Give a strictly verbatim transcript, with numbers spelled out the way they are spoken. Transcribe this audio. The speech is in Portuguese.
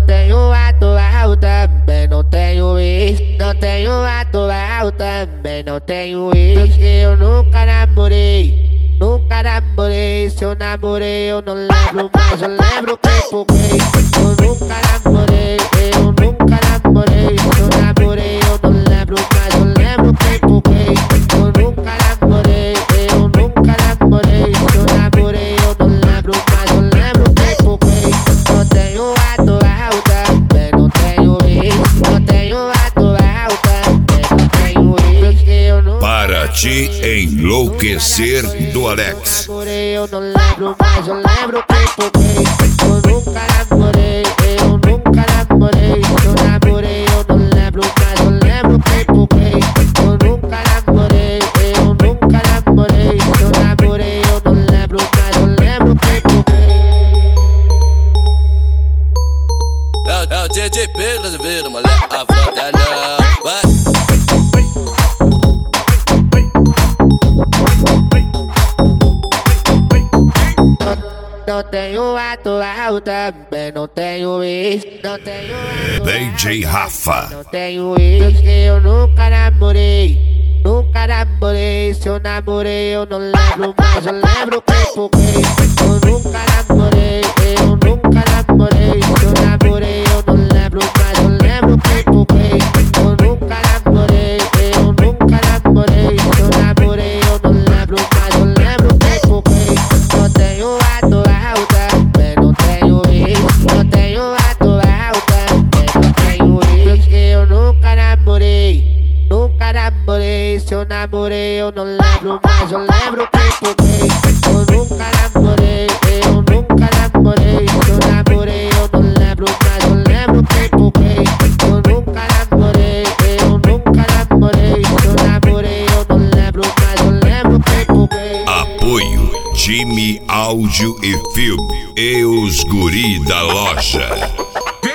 tenho atual, também não tenho ex. Não tenho atual, também não tenho ex. Eu nunca namorei, nunca namorei. Se eu namorei eu não lembro, mas eu lembro quem foguei. Eu nunca namorei, eu nunca namorei. Se eu namorei eu não lembro, mas eu lembro quem foguei. Eu nunca namorei, eu nunca namorei. Se eu namorei eu não lembro, mas eu lembro quem foguei. Não tenho atual, também não tenho ex. Não tenho atual, também não tenho ex. Eu nunca Para te enlouquecer do Alex. Eu não lembro, mas eu lembro quem foguei. Eu nunca namorei, eu nunca namorei. Eu namorei, eu não lembro, mas eu lembro quem foguei. Eu nunca namorei, eu nunca namorei. Eu namorei, eu não lembro, mas eu lembro quem foguei. É, é o D J Pedro, vira, moleque, a frota não. Vai. Não tenho atual, também não tenho ex. Não tenho atual, D J Rafa. não tenho ex. Eu nunca namorei, nunca namorei. Se eu namorei eu não lembro, mas eu lembro quem foguei. Eu nunca namorei, eu nunca namorei. Se eu namorei eu não lembro, mas eu lembro quem foguei. Eu nunca namorei, eu nunca namorei. Se eu namorei eu não lembro, mas eu lembro quem foguei. Não tenho atual, também não tenho ex. Não tenho atual, também não tenho ex. Eu nunca namorei, nunca namorei. Se eu namorei eu não lembro, mas eu lembro quem foguei. Eu nunca namorei, eu nunca namorei. Se eu namorei eu não lembro, mas eu lembro quem foguei. Eu nunca namorei, eu nunca namorei. Se eu namorei eu não lembro, mas eu lembro quem foguei. Apoio Time Áudio e Filme e os guri da loja.